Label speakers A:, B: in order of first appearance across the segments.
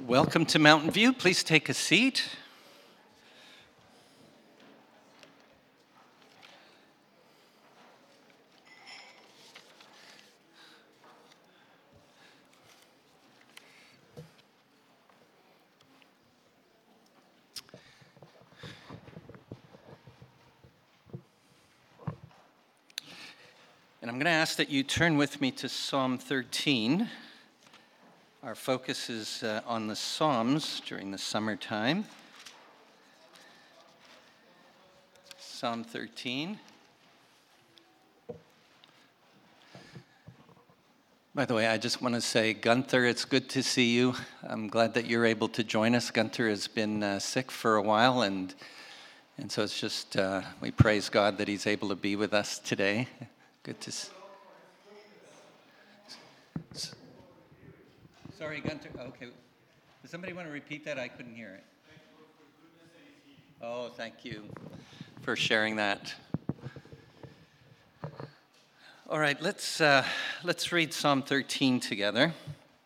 A: Welcome to Mountain View. Please take a seat. And I'm going to ask that you turn with me to Psalm 13. Our focus is on the Psalms during the summertime. Psalm 13. By the way, I just want to say, Gunther, it's good to see you. I'm glad that you're able to join us. Gunther has been sick for a while, and so it's just, we praise God that he's able to be with us today. Good to see. Sorry, Gunther. Okay. Does somebody want to repeat that? I couldn't hear it. Oh, thank you for sharing that. All right, let's read Psalm 13 together.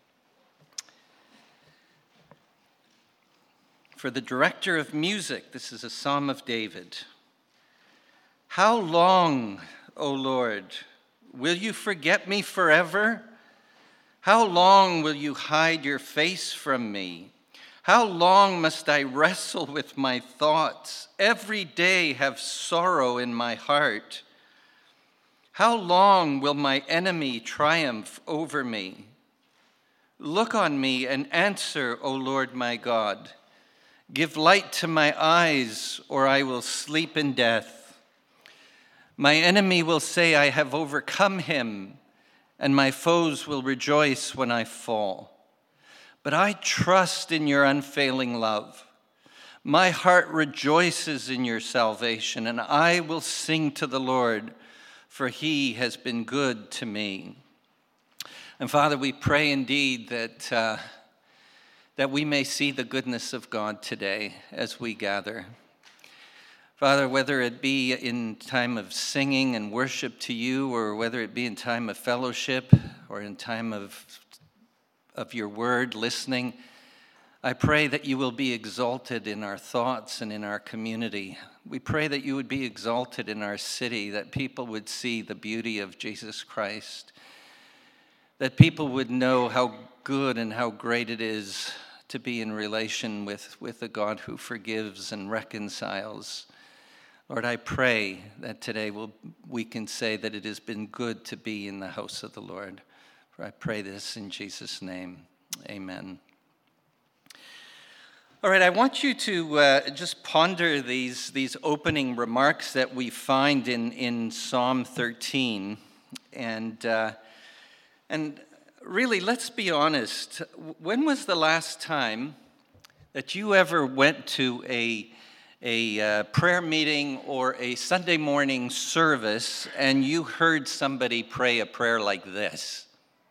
A: For the director of music, this is a Psalm of David. How long, O Lord, will you forget me forever? How long will you hide your face from me? How long must I wrestle with my thoughts, every day have sorrow in my heart? How long will my enemy triumph over me? Look on me and answer, O Lord my God. Give light to my eyes, or I will sleep in death. My enemy will say, I have overcome him, and my foes will rejoice when I fall. But I trust in your unfailing love. My heart rejoices in your salvation, and I will sing to the Lord, for he has been good to me. And Father, we pray indeed that we may see the goodness of God today as we gather. Father, whether it be in time of singing and worship to you, or whether it be in time of fellowship, or in time of your word, listening, I pray that you will be exalted in our thoughts and in our community. We pray that you would be exalted in our city, that people would see the beauty of Jesus Christ, that people would know how good and how great it is to be in relation with a God who forgives and reconciles. Lord, I pray that today we can say that it has been good to be in the house of the Lord. For I pray this in Jesus' name. Amen. All right, I want you to just ponder these opening remarks that we find in Psalm 13. And really, let's be honest. When was the last time that you ever went to a prayer meeting or a Sunday morning service and you heard somebody pray a prayer like this?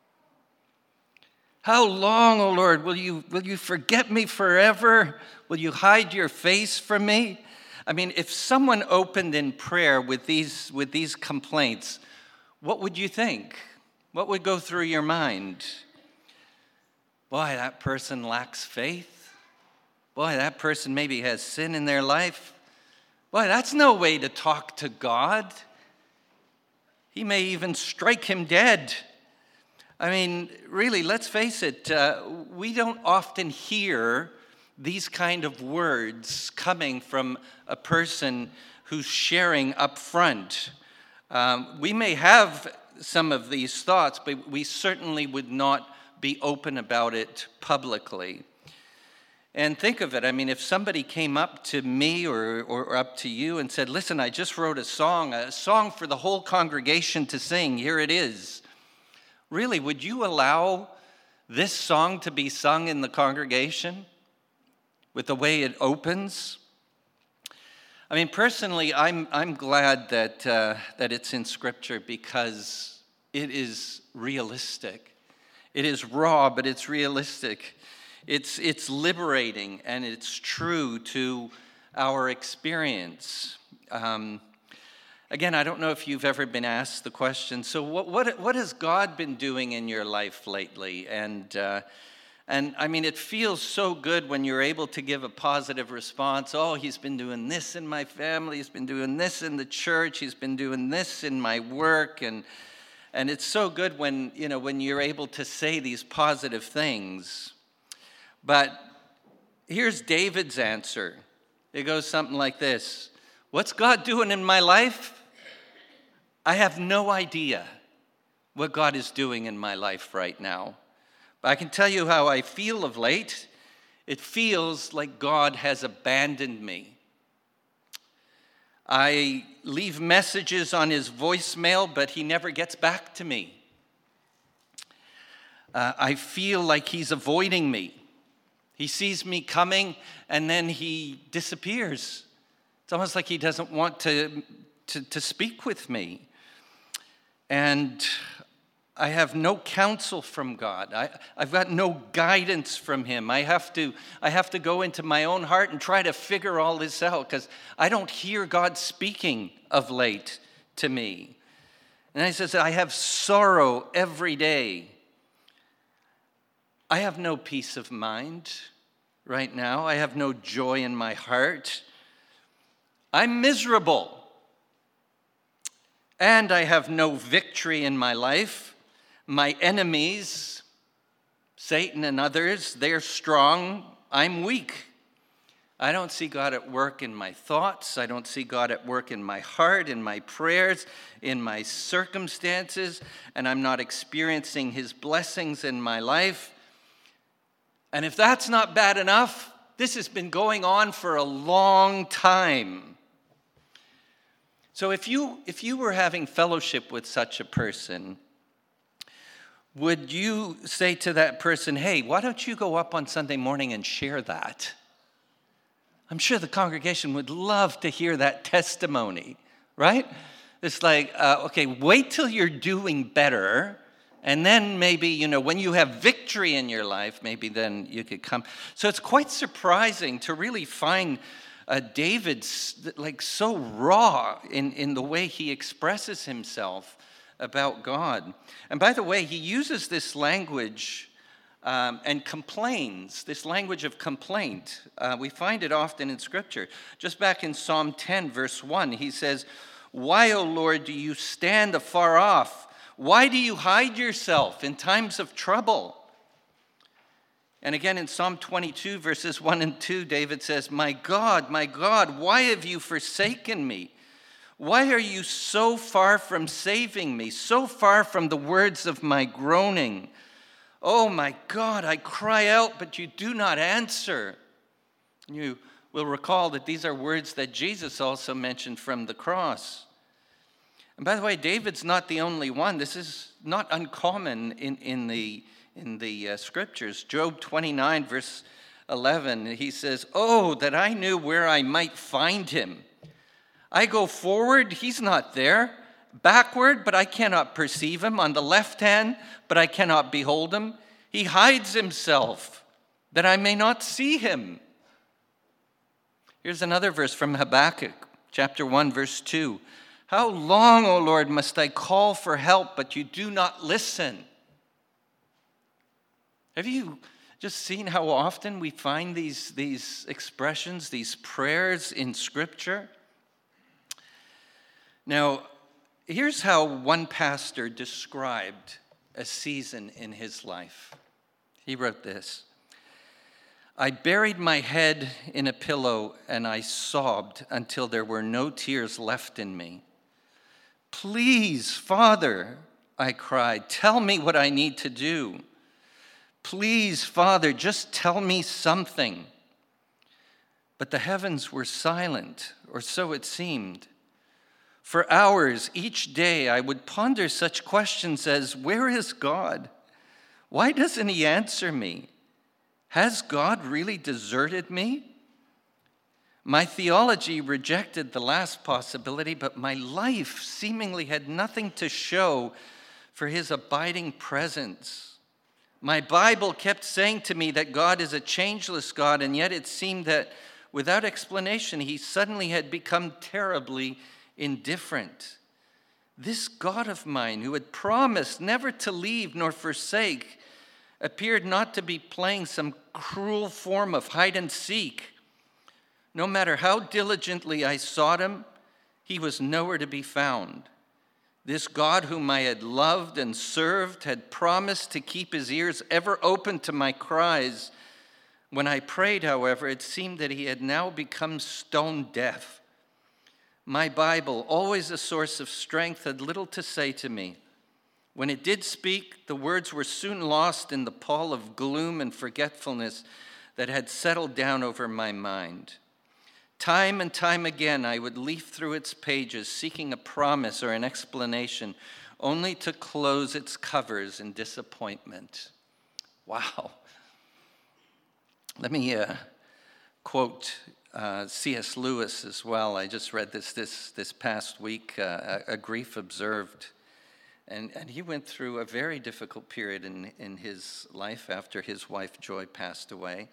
A: How long, O Lord, will you forget me forever? Will you hide your face from me? I mean, if someone opened in prayer with these complaints, what would you think? What would go through your mind? Boy, that person lacks faith. Boy, that person maybe has sin in their life. Boy, that's no way to talk to God. He may even strike him dead. I mean, really, let's face it, we don't often hear these kind of words coming from a person who's sharing up front. We may have some of these thoughts, but we certainly would not be open about it publicly. And think of it, I mean, if somebody came up to me or up to you and said, listen, I just wrote a song for the whole congregation to sing, here it is. Really, would you allow this song to be sung in the congregation with the way it opens? I mean, personally, I'm glad that it's in Scripture because it is realistic. It is raw, but it's realistic. It's liberating, and it's true to our experience. Again, I don't know if you've ever been asked the question, so what has God been doing in your life lately? And And I mean, it feels so good when you're able to give a positive response. Oh, he's been doing this in my family. He's been doing this in the church. He's been doing this in my work. And it's so good when you're able to say these positive things. But here's David's answer. It goes something like this. What's God doing in my life? I have no idea what God is doing in my life right now. But I can tell you how I feel of late. It feels like God has abandoned me. I leave messages on his voicemail, but he never gets back to me. I feel like he's avoiding me. He sees me coming, and then he disappears. It's almost like he doesn't want to speak with me. And I have no counsel from God. I've got no guidance from him. I have to go into my own heart and try to figure all this out because I don't hear God speaking of late to me. And he says, I have sorrow every day. I have no peace of mind right now. I have no joy in my heart. I'm miserable. And I have no victory in my life. My enemies, Satan and others, they're strong. I'm weak. I don't see God at work in my thoughts. I don't see God at work in my heart, in my prayers, in my circumstances, and I'm not experiencing his blessings in my life. And if that's not bad enough, this has been going on for a long time. So if you were having fellowship with such a person, would you say to that person, hey, why don't you go up on Sunday morning and share that? I'm sure the congregation would love to hear that testimony, right? It's like, okay, wait till you're doing better, and then maybe, when you have victory in your life, maybe then you could come. So it's quite surprising to really find David's like so raw in the way he expresses himself about God. And by the way, he uses this language and complains, this language of complaint. We find it often in Scripture. Just back in Psalm 10, verse 1, he says, "Why, O Lord, do you stand afar off? Why do you hide yourself in times of trouble?" And again in Psalm 22, verses 1 and 2, David says, my God, why have you forsaken me? Why are you so far from saving me, so far from the words of my groaning? Oh my God, I cry out, but you do not answer. You will recall that these are words that Jesus also mentioned from the cross. And by the way, David's not the only one. This is not uncommon in the Scriptures. Job 29, verse 11, he says, "Oh, that I knew where I might find him. I go forward, he's not there. Backward, but I cannot perceive him. On the left hand, but I cannot behold him. He hides himself, that I may not see him." Here's another verse from Habakkuk, chapter 1, verse 2. "How long, O Lord, must I call for help, but you do not listen?" Have you just seen how often we find these expressions, these prayers in Scripture? Now, here's how one pastor described a season in his life. He wrote this: "I buried my head in a pillow and I sobbed until there were no tears left in me. 'Please, Father,' I cried, 'tell me what I need to do. Please, Father, just tell me something.' But the heavens were silent, or so it seemed. For hours each day I would ponder such questions as, where is God? Why doesn't he answer me? Has God really deserted me? My theology rejected the last possibility, but my life seemingly had nothing to show for his abiding presence. My Bible kept saying to me that God is a changeless God, and yet it seemed that without explanation, he suddenly had become terribly indifferent. This God of mine, who had promised never to leave nor forsake, appeared not to be playing some cruel form of hide and seek. No matter how diligently I sought him, he was nowhere to be found. This God whom I had loved and served had promised to keep his ears ever open to my cries. When I prayed, however, it seemed that he had now become stone deaf. My Bible, always a source of strength, had little to say to me. When it did speak, the words were soon lost in the pall of gloom and forgetfulness that had settled down over my mind. Time and time again, I would leaf through its pages, seeking a promise or an explanation, only to close its covers in disappointment. Wow. Let me quote C.S. Lewis as well. I just read this past week, A Grief Observed. And he went through a very difficult period in his life after his wife Joy passed away.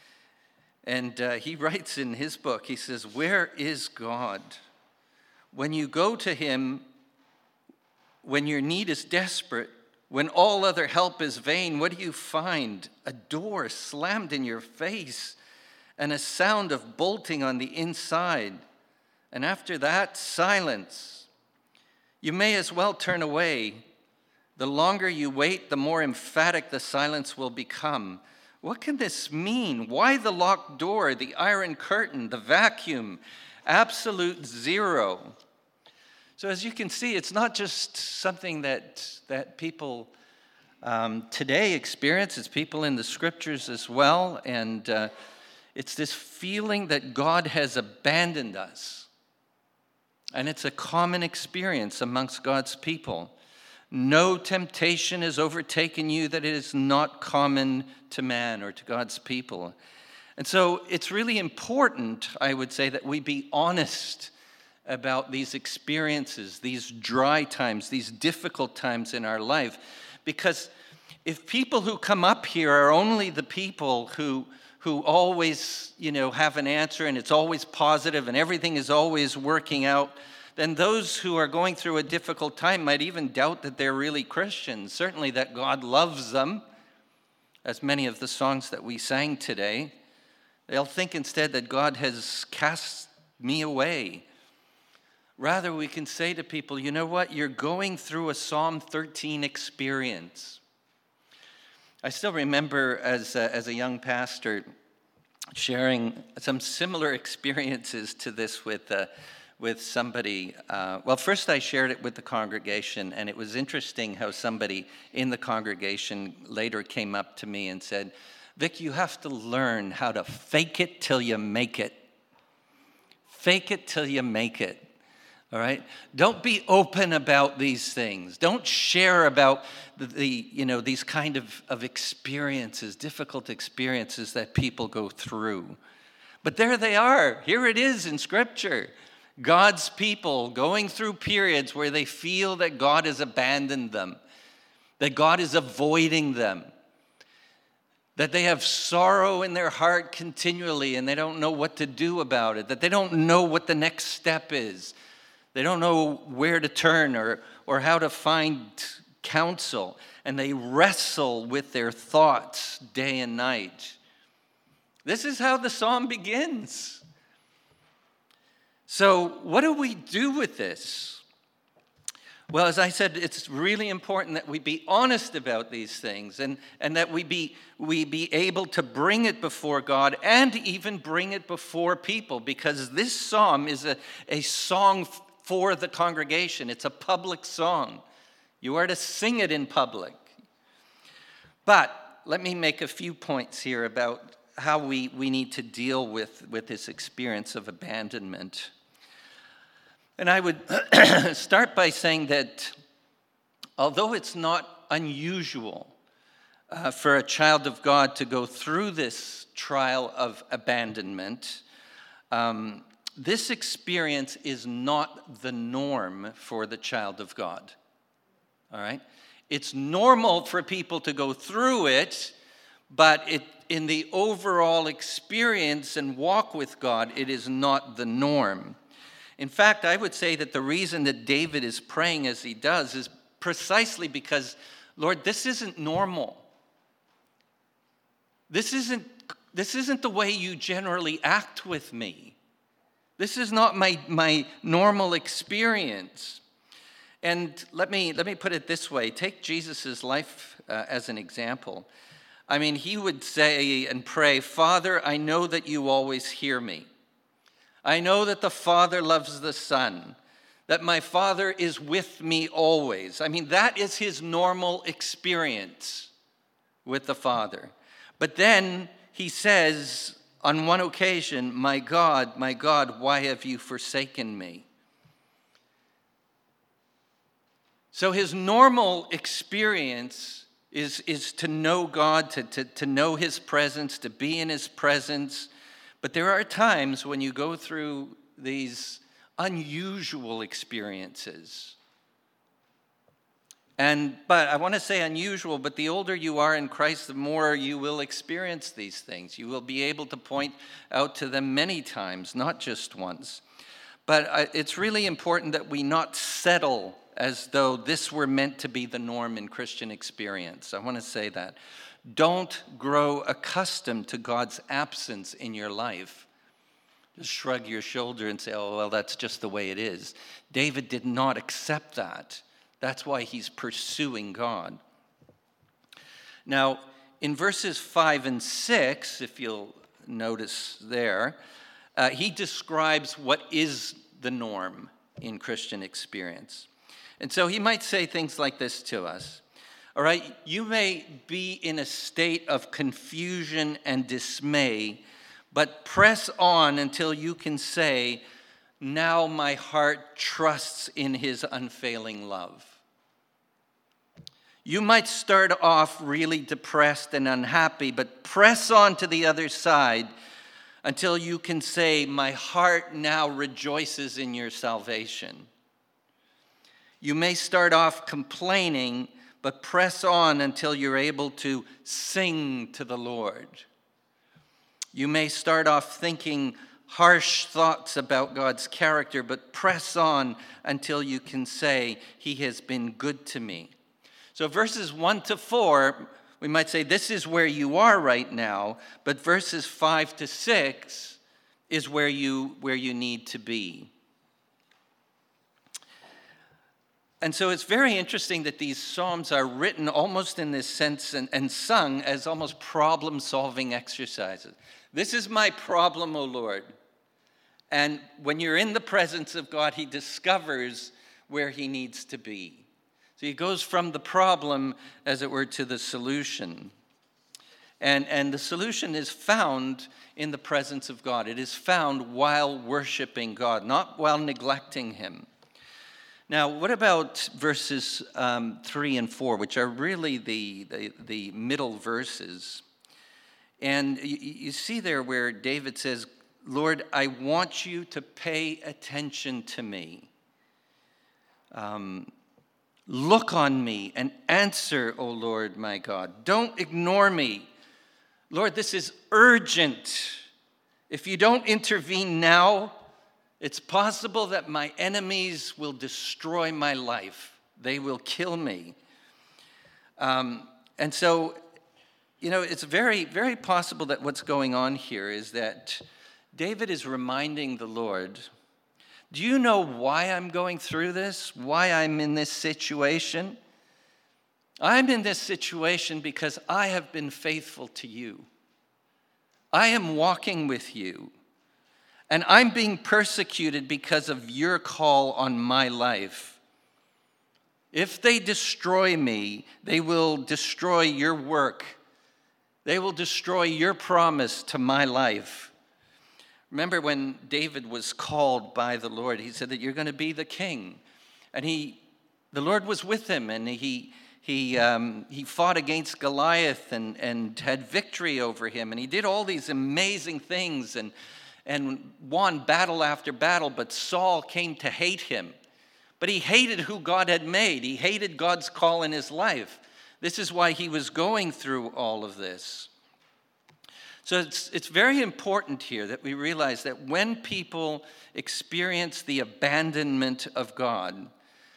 A: And he writes in his book, he says, "Where is God? When you go to him, when your need is desperate, when all other help is vain, what do you find? A door slammed in your face and a sound of bolting on the inside. And after that, silence. You may as well turn away. The longer you wait, the more emphatic the silence will become. What can this mean? Why the locked door, the iron curtain, the vacuum? Absolute zero." So as you can see, it's not just something that people today experience. It's people in the scriptures as well. And it's this feeling that God has abandoned us. And it's a common experience amongst God's people. No temptation has overtaken you that it is not common to man or to God's people. And so it's really important, I would say, that we be honest about these experiences, these dry times, these difficult times in our life. Because if people who come up here are only the people who always, have an answer and it's always positive and everything is always working out, then those who are going through a difficult time might even doubt that they're really Christians, certainly that God loves them, as many of the songs that we sang today. They'll think instead that God has cast me away. Rather, we can say to people, you know what? You're going through a Psalm 13 experience. I still remember as a young pastor sharing some similar experiences to this with somebody. Well, first I shared it with the congregation, and it was interesting how somebody in the congregation later came up to me and said, "Vic, you have to learn how to fake it till you make it. Fake it till you make it." All right? Don't be open about these things. Don't share about these kind of experiences, difficult experiences that people go through. But there they are. Here it is in Scripture. God's people going through periods where they feel that God has abandoned them, that God is avoiding them, that they have sorrow in their heart continually and they don't know what to do about it, that they don't know what the next step is. They don't know where to turn or how to find counsel, and they wrestle with their thoughts day and night. This is how the psalm begins. So what do we do with this? Well, as I said, it's really important that we be honest about these things and that we be able to bring it before God and even bring it before people, because this psalm is a song for the congregation. It's a public song. You are to sing it in public. But let me make a few points here about how we need to deal with this experience of abandonment. And I would start by saying that although it's not unusual for a child of God to go through this trial of abandonment, this experience is not the norm for the child of God. All right? It's normal for people to go through it, but in the overall experience and walk with God, it is not the norm. In fact, I would say that the reason that David is praying as he does is precisely because, Lord, this isn't normal. This isn't the way you generally act with me. This is not my normal experience. And let me put it this way. Take Jesus' life as an example. I mean, he would say and pray, "Father, I know that you always hear me. I know that the Father loves the Son, that my Father is with me always." I mean, that is his normal experience with the Father. But then he says on one occasion, my God, why have you forsaken me?" So his normal experience is to know God, to know his presence, to be in his presence. But there are times when you go through these unusual experiences. But I want to say unusual, but the older you are in Christ, the more you will experience these things. You will be able to point out to them many times, not just once. But it's really important that we not settle as though this were meant to be the norm in Christian experience. I want to say that. Don't grow accustomed to God's absence in your life. Just shrug your shoulder and say, "Oh, well, that's just the way it is." David did not accept that. That's why he's pursuing God. Now, in verses 5 and 6, if you'll notice there, he describes what is the norm in Christian experience. And so he might say things like this to us. All right, you may be in a state of confusion and dismay, but press on until you can say, "Now my heart trusts in his unfailing love." You might start off really depressed and unhappy, but press on to the other side until you can say, "My heart now rejoices in your salvation." You may start off complaining, but press on until you're able to sing to the Lord. You may start off thinking harsh thoughts about God's character, but press on until you can say, "He has been good to me." So verses 1 to 4, we might say this is where you are right now, but verses 5 to 6 is where you need to be. And so it's very interesting that these psalms are written almost in this sense and sung as almost problem-solving exercises. This is my problem, O Lord. And when you're in the presence of God, he discovers where he needs to be. So he goes from the problem, as it were, to the solution. And the solution is found in the presence of God. It is found while worshiping God, not while neglecting him. Now, what about verses 3 and 4, which are really the middle verses? And you see there where David says, "Lord, I want you to pay attention to me. Look on me and answer, O Lord my God. Don't ignore me. Lord, this is urgent. If you don't intervene now, it's possible that my enemies will destroy my life. They will kill me." And so, it's very, very possible that what's going on here is that David is reminding the Lord, "Do you know why I'm going through this? Why I'm in this situation? I'm in this situation because I have been faithful to you. I am walking with you. And I'm being persecuted because of your call on my life. If they destroy me, they will destroy your work. They will destroy your promise to my life." Remember when David was called by the Lord, he said that you're going to be the king. And the Lord was with him, and he fought against Goliath and had victory over him. And he did all these amazing things and won battle after battle, but Saul came to hate him. But he hated who God had made. He hated God's call in his life. This is why he was going through all of this. So it's very important here that we realize that when people experience the abandonment of God,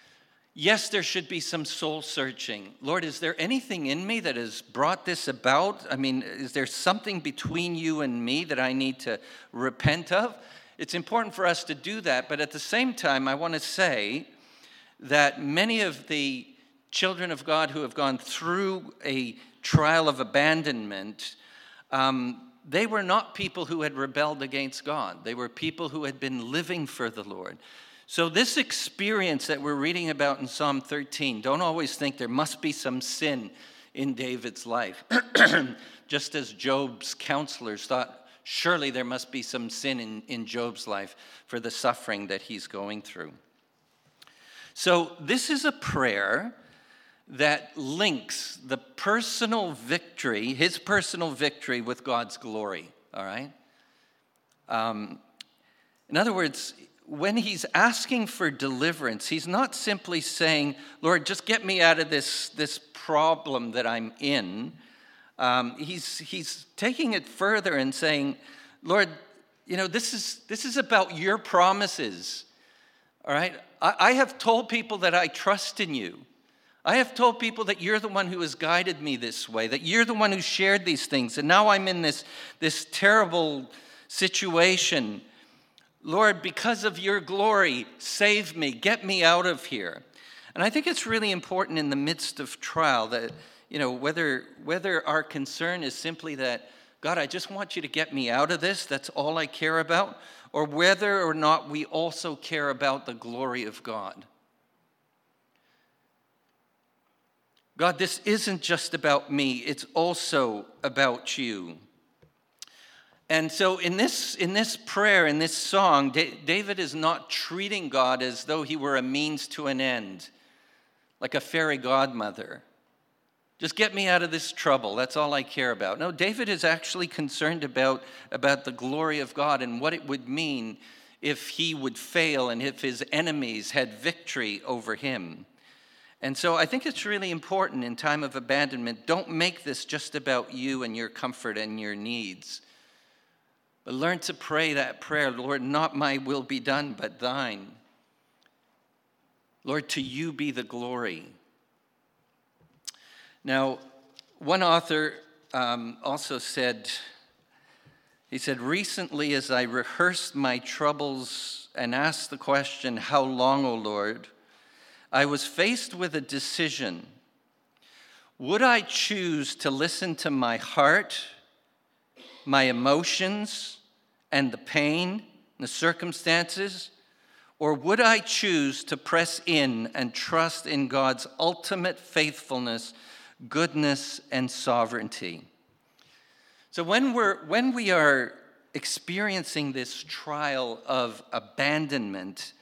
A: Yes, there should be some soul searching. Lord, is there anything in me that has brought this about? I mean, is there something between you and me that I need to repent of? It's important for us to do that, but at the same time, I want to say that many of the children of God who have gone through a trial of abandonment, they were not people who had rebelled against God. They were people who had been living for the Lord. So this experience that we're reading about in Psalm 13, don't always think there must be some sin in David's life. Just as Job's counselors thought, surely there must be some sin in Job's life for the suffering that he's going through. So this is a prayer that links the personal victory, his personal victory, with God's glory, all right? In other words, when he's asking for deliverance, he's not simply saying, Lord, just get me out of this problem that I'm in. He's taking it further and saying, Lord, you know, this is about your promises, all right? I have told people that I trust in you. I have told people that you're the one who has guided me this way, that you're the one who shared these things, and now I'm in this terrible situation. Lord, because of your glory, save me, get me out of here. And I think it's really important in the midst of trial that, you know, whether our concern is simply that, God, I just want you to get me out of this, that's all I care about, or whether or not we also care about the glory of God. God, this isn't just about me, it's also about you. And so in this prayer, in this song, David is not treating God as though he were a means to an end, like a fairy godmother. Just get me out of this trouble, that's all I care about. No, David is actually concerned about the glory of God and what it would mean if he would fail and if his enemies had victory over him. And so I think it's really important in time of abandonment, don't make this just about you and your comfort and your needs. But learn to pray that prayer, Lord, not my will be done, but thine. Lord, to you be the glory. Now, one author also said, he said, recently as I rehearsed my troubles and asked the question, how long, O Lord, I was faced with a decision. Would I choose to listen to my heart, my emotions, and the pain, the circumstances, or would I choose to press in and trust in God's ultimate faithfulness, goodness, and sovereignty? So when we are experiencing this trial of abandonment,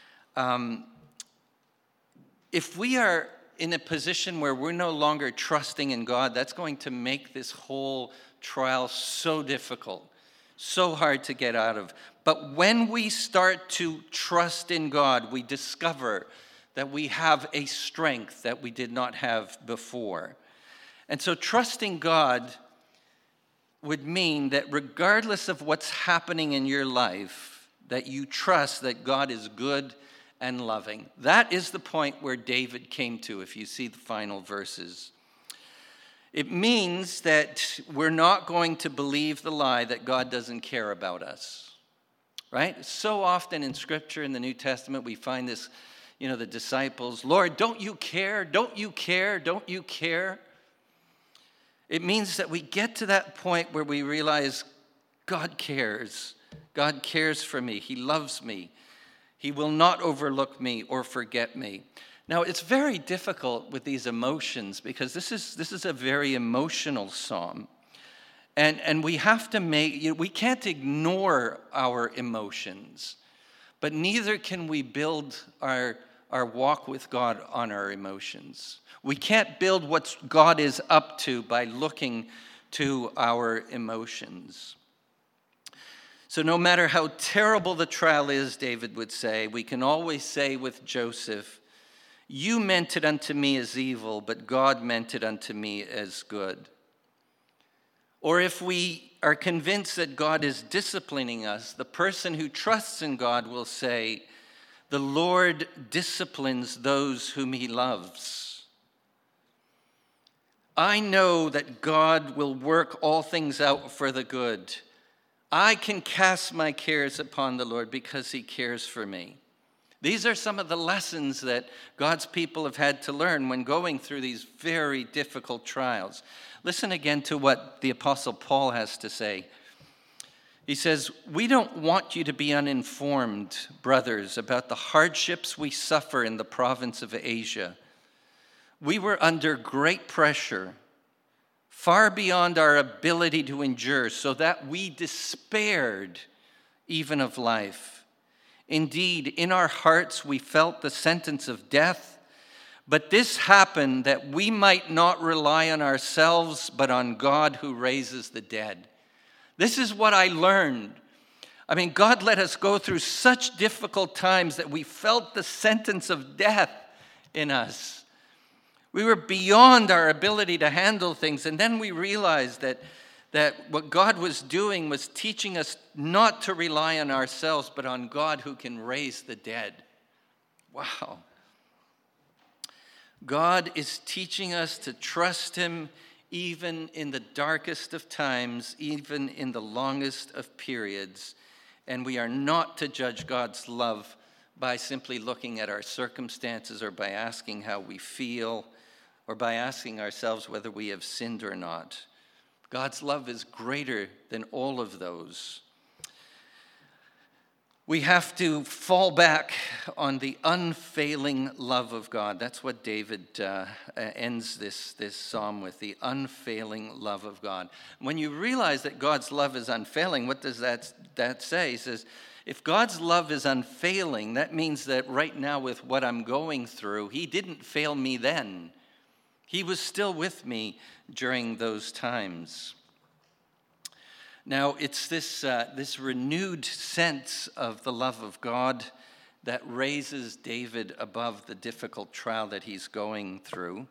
A: if we are in a position where we're no longer trusting in God, that's going to make this whole trial so difficult, so hard to get out of. But when we start to trust in God, we discover that we have a strength that we did not have before. And so trusting God would mean that regardless of what's happening in your life, that you trust that God is good and loving. That is the point where David came to, if you see the final verses. It means that we're not going to believe the lie that God doesn't care about us, right? So often in Scripture, in the New Testament, we find this, you know, the disciples, Lord, don't you care? Don't you care? Don't you care? It means that we get to that point where we realize God cares. God cares for me. He loves me. He will not overlook me or forget me. Now, it's very difficult with these emotions because this is a very emotional psalm. And we have to we can't ignore our emotions, but neither can we build our walk with God on our emotions. We can't build what God is up to by looking to our emotions. So no matter how terrible the trial is, David would say, we can always say with Joseph, you meant it unto me as evil, but God meant it unto me as good. Or if we are convinced that God is disciplining us, the person who trusts in God will say, The Lord disciplines those whom he loves. I know that God will work all things out for the good. I can cast my cares upon the Lord because he cares for me. These are some of the lessons that God's people have had to learn when going through these very difficult trials. Listen again to what the Apostle Paul has to say. He says, "We don't want you to be uninformed, brothers, about the hardships we suffer in the province of Asia. We were under great pressure, far beyond our ability to endure, so that we despaired even of life. Indeed, in our hearts we felt the sentence of death, but this happened that we might not rely on ourselves, but on God who raises the dead." This is what I learned. I mean, God let us go through such difficult times that we felt the sentence of death in us. We were beyond our ability to handle things, and then we realized that what God was doing was teaching us not to rely on ourselves, but on God who can raise the dead. Wow. God is teaching us to trust him even in the darkest of times, even in the longest of periods. And we are not to judge God's love by simply looking at our circumstances or by asking how we feel or by asking ourselves whether we have sinned or not. God's love is greater than all of those. We have to fall back on the unfailing love of God. That's what David ends this psalm with, the unfailing love of God. When you realize that God's love is unfailing, what does that say? He says, if God's love is unfailing, that means that right now with what I'm going through, he didn't fail me then. He was still with me during those times. Now, it's this renewed sense of the love of God that raises David above the difficult trial that he's going through.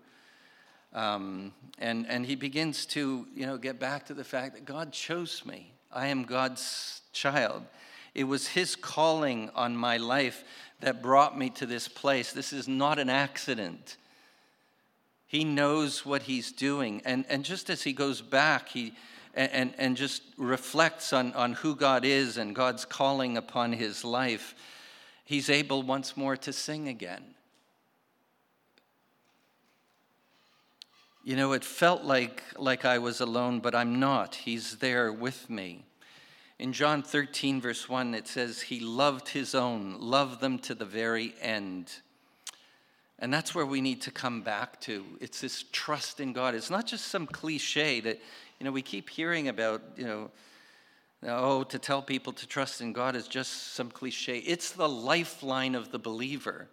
A: And he begins to, get back to the fact that God chose me. I am God's child. It was his calling on my life that brought me to this place. This is not an accident. He knows what he's doing. And just as he goes back, and just reflects on who God is and God's calling upon his life, he's able once more to sing again. It felt like I was alone, but I'm not. He's there with me. In John 13, verse 1, it says, he loved his own, loved them to the very end. And that's where we need to come back to. It's this trust in God. It's not just some cliche that, we keep hearing about, to tell people to trust in God is just some cliche. It's the lifeline of the believer.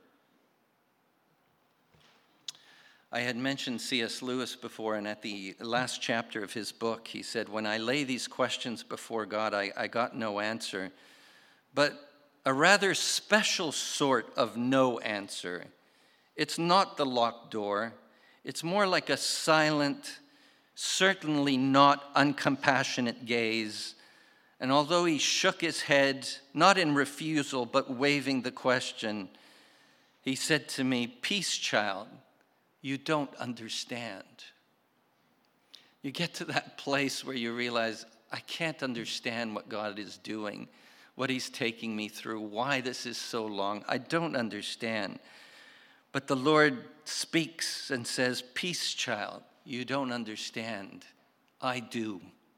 A: I had mentioned C.S. Lewis before, and at the last chapter of his book, he said, when I lay these questions before God, I got no answer, but a rather special sort of no answer. It's not the locked door. It's more like a silent, certainly not uncompassionate gaze. And although he shook his head, not in refusal, but waiving the question, he said to me, "Peace, child, you don't understand." You get to that place where you realize, I can't understand what God is doing, what he's taking me through, why this is so long. I don't understand. But the Lord speaks and says, "Peace, child, you don't understand. I do."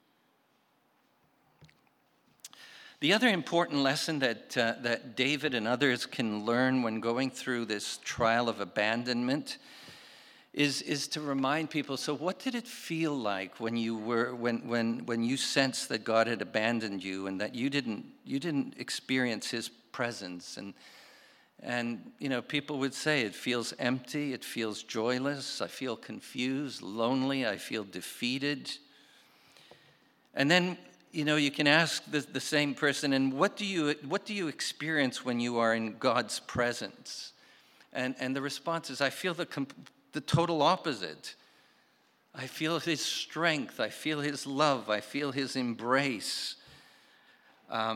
A: The other important lesson that David and others can learn when going through this trial of abandonment is to remind people, so what did it feel like when you sensed that God had abandoned you and that you didn't experience his presence? And people would say it feels empty, it feels joyless, I feel confused, lonely, I feel defeated. And then, you can ask the same person, and what do you experience when you are in God's presence? And the response is, I feel the total opposite. I feel his strength, I feel his love, I feel his embrace.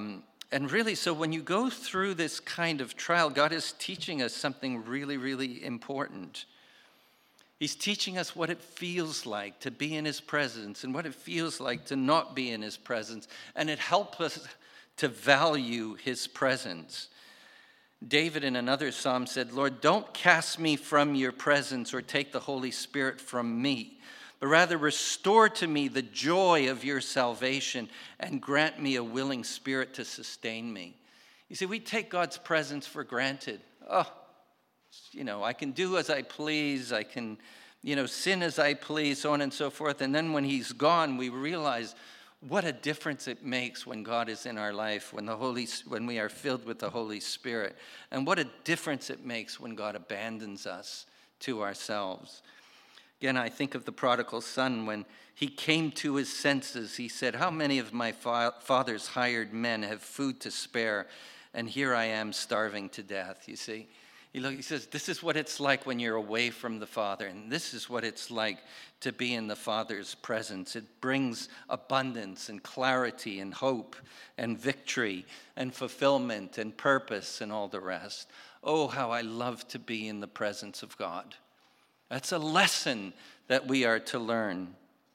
A: And really, so when you go through this kind of trial, God is teaching us something really, really important. He's teaching us what it feels like to be in his presence and what it feels like to not be in his presence. And it helps us to value his presence. David in another psalm said, Lord, don't cast me from your presence or take the Holy Spirit from me, but rather restore to me the joy of your salvation and grant me a willing spirit to sustain me. You see, we take God's presence for granted. Oh, I can do as I please. I can, sin as I please, so on and so forth. And then when he's gone, we realize what a difference it makes when God is in our life, when we are filled with the Holy Spirit. And what a difference it makes when God abandons us to ourselves. Again, I think of the prodigal son. When he came to his senses, he said, how many of my father's hired men have food to spare, and here I am starving to death, you see? He says, this is what it's like when you're away from the Father, and this is what it's like to be in the Father's presence. It brings abundance and clarity and hope and victory and fulfillment and purpose and all the rest. Oh, how I love to be in the presence of God. That's a lesson that we are to learn.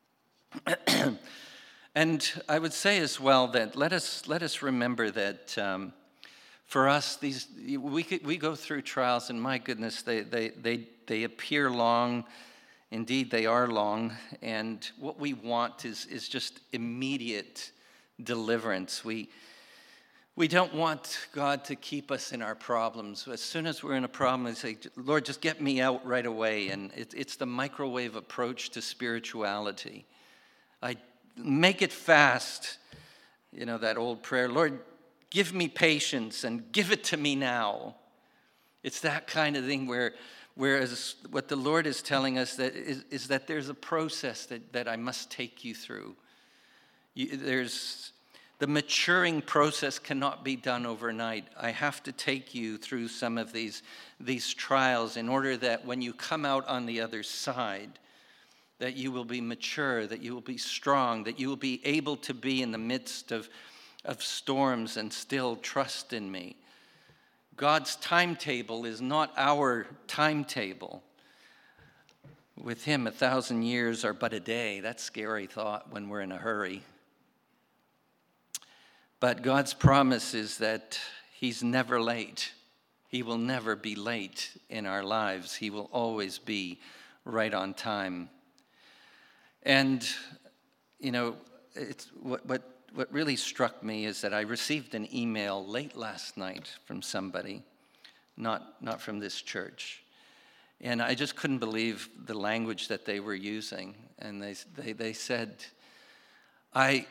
A: And I would say as well that let us remember that for us, we go through trials, and my goodness, they appear long. Indeed, they are long. And what we want is just immediate deliverance. We don't want God to keep us in our problems. As soon as we're in a problem, we say, Lord, just get me out right away. And it's the microwave approach to spirituality. I make it fast. That old prayer, Lord, give me patience and give it to me now. It's that kind of thing whereas what the Lord is telling us is that there's a process that I must take you through. The maturing process cannot be done overnight. I have to take you through some of these trials in order that when you come out on the other side, that you will be mature, that you will be strong, that you will be able to be in the midst of storms and still trust in me. God's timetable is not our timetable. With him, 1,000 years are but a day. That's a scary thought when we're in a hurry. But God's promise is that he's never late. He will never be late in our lives. He will always be right on time. And, it's what really struck me is that I received an email late last night from somebody, not from this church. And I just couldn't believe the language that they were using. And they said, I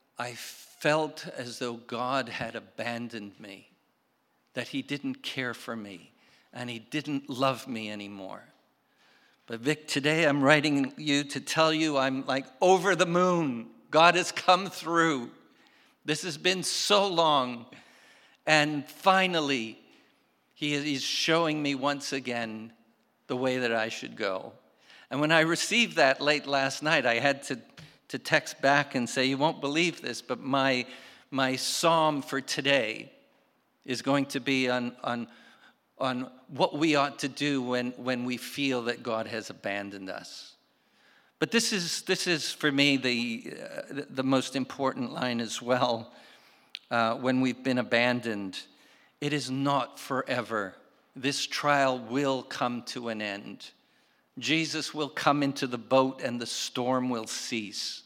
A: felt as though God had abandoned me, that he didn't care for me, and he didn't love me anymore. But Vic, today I'm writing you to tell you I'm like over the moon. God has come through. This has been so long. And finally, he's showing me once again the way that I should go. And when I received that late last night, I had to text back and say, you won't believe this, but my psalm for today is going to be on what we ought to do when we feel that God has abandoned us. But this is for me the most important line as well. When we've been abandoned, it is not forever. This trial will come to an end. Jesus will come into the boat and the storm will cease.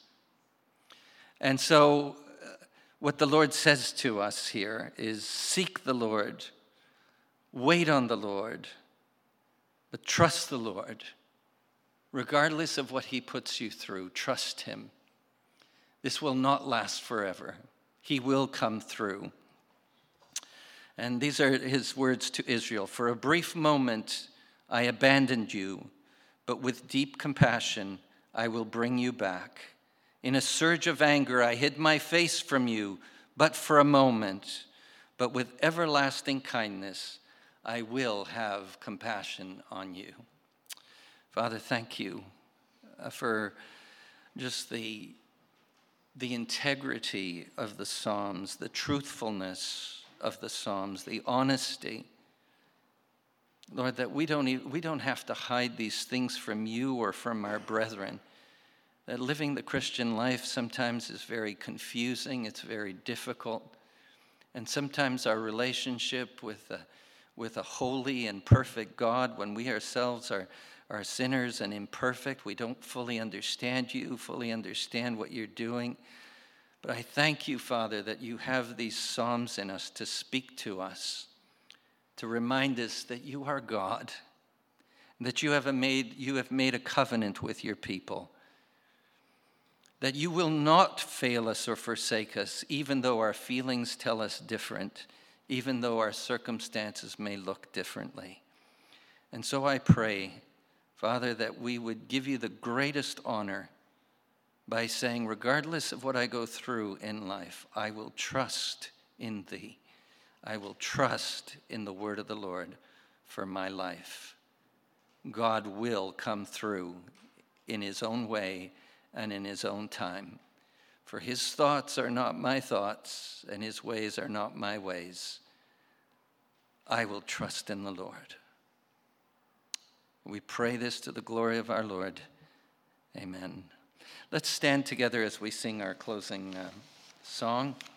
A: And so what the Lord says to us here is seek the Lord, wait on the Lord, but trust the Lord. Regardless of what he puts you through, trust him. This will not last forever. He will come through. And these are his words to Israel. For a brief moment I abandoned you, but with deep compassion I will bring you back. In a surge of anger I hid my face from you, but for a moment. But with everlasting kindness I will have compassion on you. Father, thank you for just the the integrity of the Psalms, the truthfulness of the Psalms, the honesty. Lord, that we don't have to hide these things from you or from our brethren. That living the Christian life sometimes is very confusing, it's very difficult. And sometimes our relationship with a holy and perfect God, when we ourselves are sinners and imperfect, we don't fully understand you, fully understand what you're doing. But I thank you, Father, that you have these Psalms in us to speak to us, to remind us that you are God, that you have made a covenant with your people, that you will not fail us or forsake us, even though our feelings tell us different, even though our circumstances may look differently. And so I pray, Father, that we would give you the greatest honor by saying, regardless of what I go through in life, I will trust in thee. I will trust in the word of the Lord for my life. God will come through in his own way and in his own time. For his thoughts are not my thoughts, and his ways are not my ways. I will trust in the Lord. We pray this to the glory of our Lord. Amen. Let's stand together as we sing our closing song.